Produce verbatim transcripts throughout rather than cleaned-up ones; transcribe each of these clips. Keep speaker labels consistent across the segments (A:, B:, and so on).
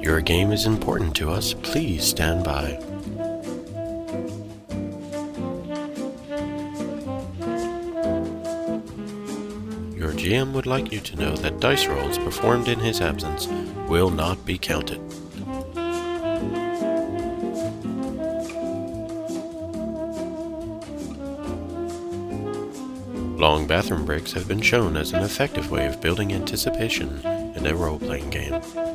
A: Your game is important to us. Please stand by. Your G M would like you to know that dice rolls performed in his absence will not be counted. Long bathroom breaks have been shown as an effective way of building anticipation in a role-playing game.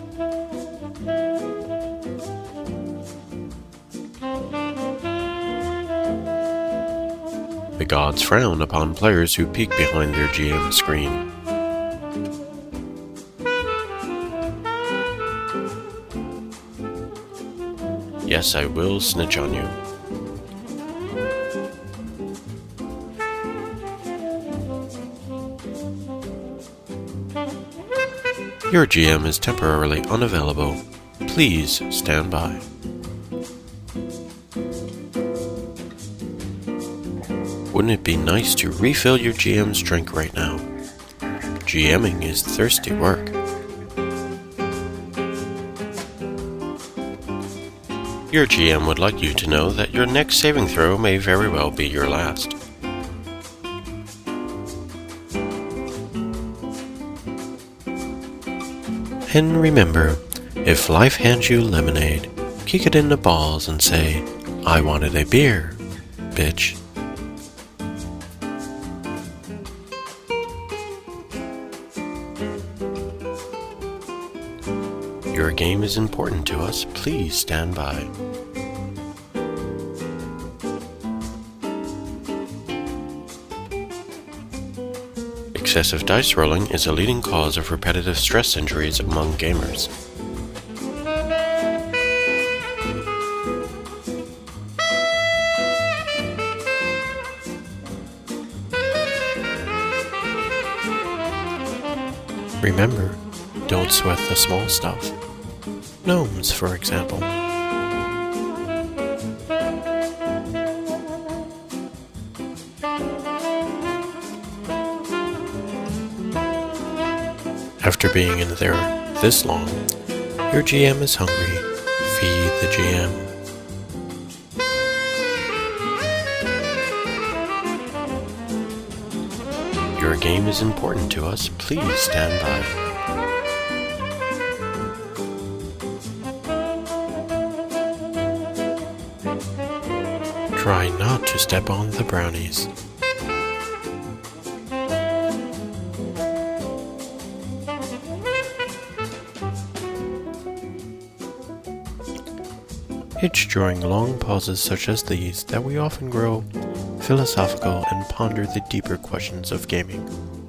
A: The gods frown upon players who peek behind their G M screen. Yes, I will snitch on you. Your G M is temporarily unavailable. Please stand by. Wouldn't it be nice to refill your G M's drink right now? GMing is thirsty work. Your G M would like you to know that your next saving throw may very well be your last. And remember, if life hands you lemonade, kick it in the balls and say, "I wanted a beer, bitch." Your game is important to us. Please stand by. Excessive dice rolling is a leading cause of repetitive stress injuries among gamers. Remember, don't sweat the small stuff. Gnomes, for example. After being in there this long, your G M is hungry. Feed the G M. Your game is important to us. Please stand by. Try not to step on the brownies. It's during long pauses such as these that we often grow philosophical and ponder the deeper questions of gaming.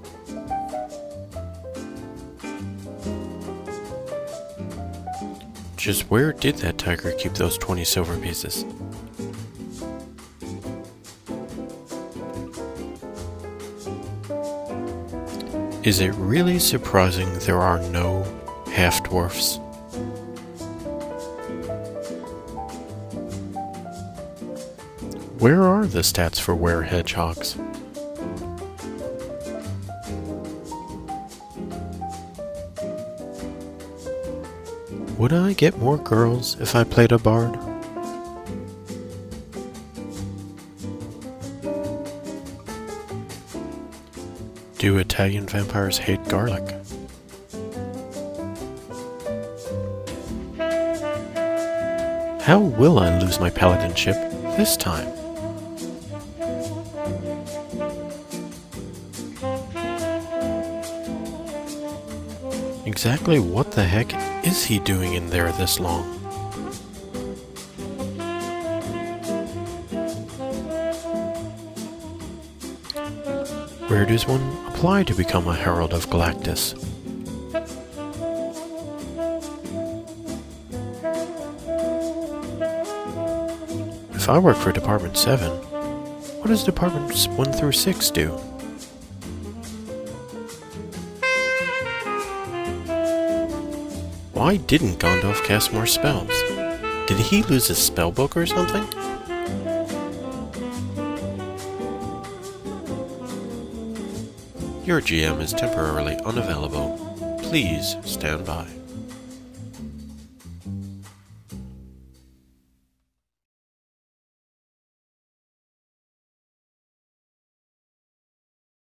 A: Just where did that tiger keep those twenty silver pieces? Is it really surprising there are no half-dwarfs? Where are the stats for were-hedgehogs? Would I get more girls if I played a bard? Do Italian vampires hate garlic? How will I lose my paladinship this time? Exactly what the heck is he doing in there this long? Where does one apply to become a Herald of Galactus? If I work for Department seven, what does Departments one through six do? Why didn't Gandalf cast more spells? Did he lose his spellbook or something? Your G M is temporarily unavailable. Please stand by.